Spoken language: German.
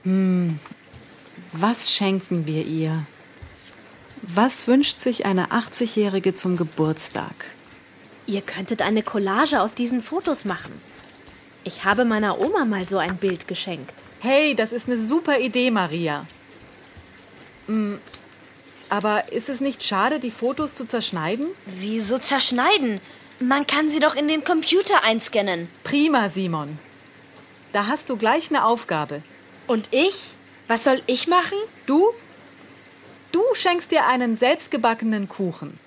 Was schenken wir ihr? Was wünscht sich eine 80-Jährige zum Geburtstag? Ihr könntet eine Collage aus diesen Fotos machen. Ich habe meiner Oma mal so ein Bild geschenkt. Hey, das ist eine super Idee, Maria. Aber ist es nicht schade, die Fotos zu zerschneiden? Wieso zerschneiden? Man kann sie doch in den Computer einscannen. Prima, Simon. Da hast du gleich eine Aufgabe. Und ich? Was soll ich machen? Du schenkst dir einen selbstgebackenen Kuchen.